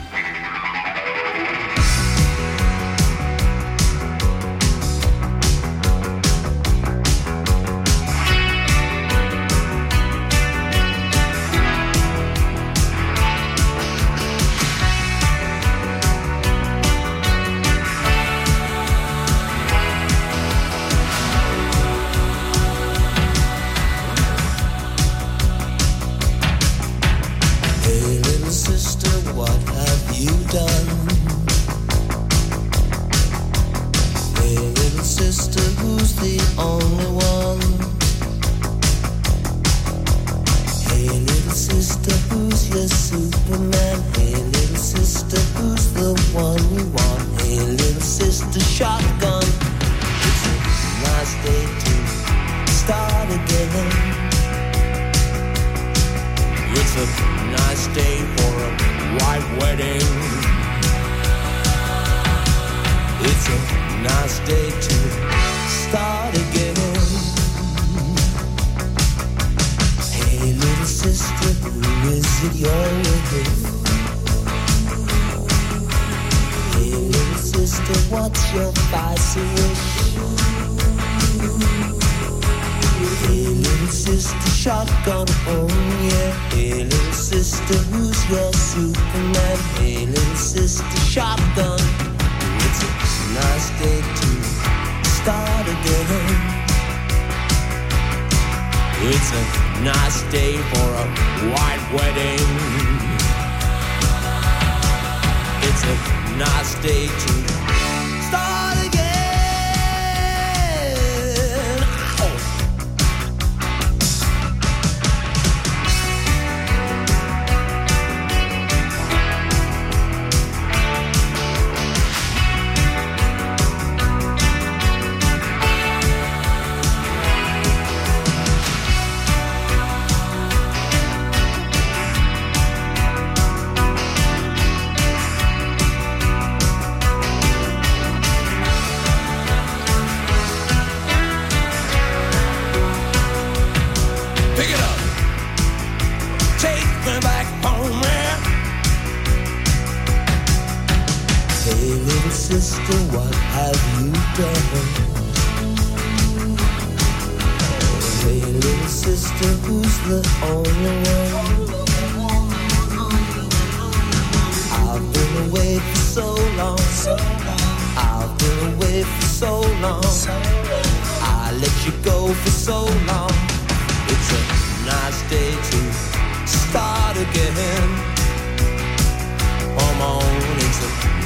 Start again. Come on, it's a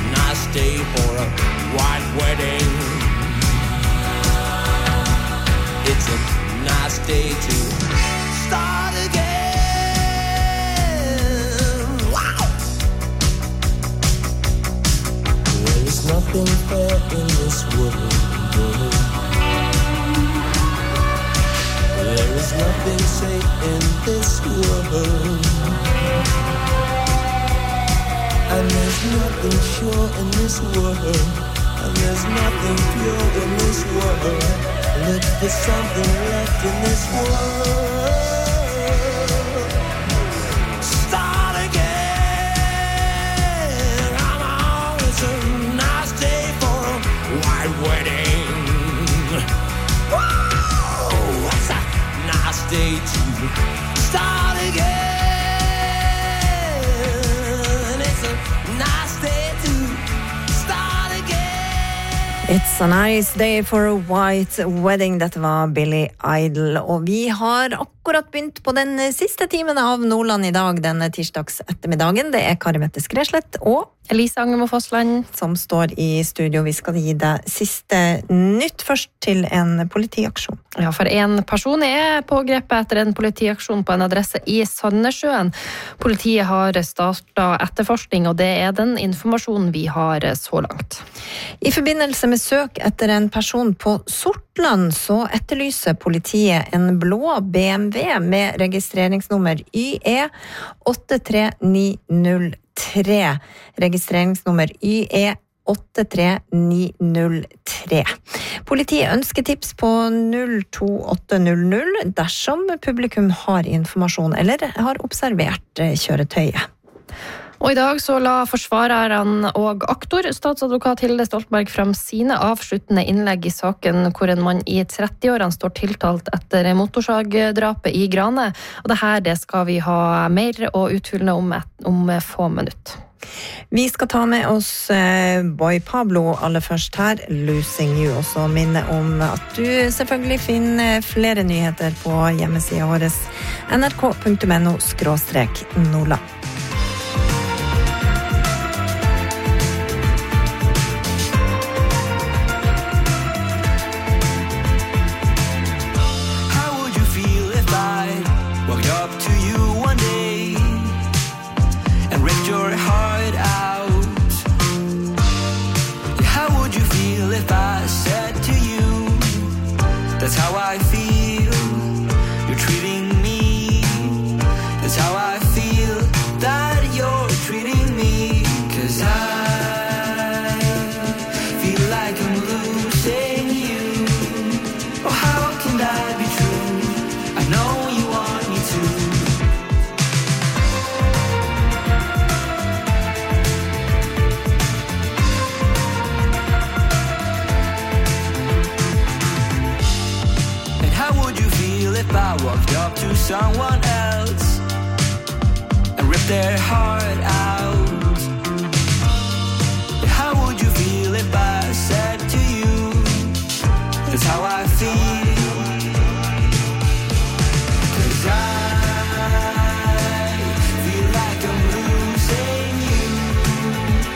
nothing fair in this world. There is nothing safe in this world. And there's nothing sure in this world. And there's nothing pure in this world. Look for something left in this world. Start again. I'm on. It's a nice day for a white wedding. Whoa, it's a nice day to start again. It's a nice day to start again. It's a nice day for a white wedding. Dette var Billy Idol, og vi har akkurat begynt på den siste timen av Nordland i dag, denne tirsdags ettermiddagen. Det er Kari Mette Skresslett og Elise Angemo Fossland som står i studio. Vi skal gi deg siste nytt først til en politiaksjon. Ja, for en person er pågrepet etter en politiaksjon på en adresse i Sandnessjøen. Politiet har startet etterforskning, og det er den informasjonen vi har så langt. I forbindelse med søk etter en person på Sortland, så etterlyser politiet en blå B M W med registreringsnummer Y E åtte tre ni null tre. Registreringsnummer Y E åtte tre ni null tre. Politiet ønsker tips på null to åtte null null dersom publikum har informasjon eller har observert kjøretøyet. Og i dag så la forsvareren og aktor, statsadvokat Hilde Stoltenberg, frem sine avsluttende innlegg i saken hvor en mann i trettiårene står tiltalt etter motorsagdrapet i Grane. Og det her det skal vi ha mer og utfyllende om, om få minutter. Vi skal ta med oss Boy Pablo aller først her, Losing You, og så minne om at du selvfølgelig finner flere nyheter på hjemmesiden vår n r k punktum n o skråstrek Nordland. That's how I feel. You're treating me. That's how I feel that you're treating me. 'Cause I feel like I'm losing you. Oh, how can that be true? I know you want me to. If I walked up to someone else and ripped their heart out,